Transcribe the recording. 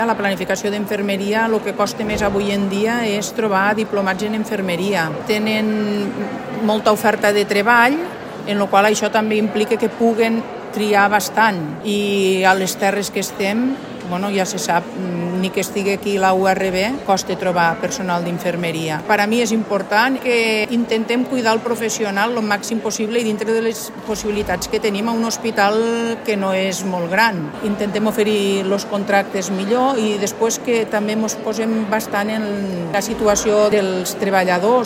A la planificació d'infermeria el que costa més avui en dia és trobar diplomats en infermeria. Tenen molta oferta de treball, en la qual això també implica que puguen triar bastant. I a les terres que estem, ja se sap, ni que estigui aquí la URB, costa trobar personal d'infermeria. Per a mi és important que intentem cuidar el professional el màxim possible i dintre de les possibilitats que tenim a un hospital que no és molt gran. Intentem oferir els contractes millor i després que també ens posem bastant en la situació dels treballadors.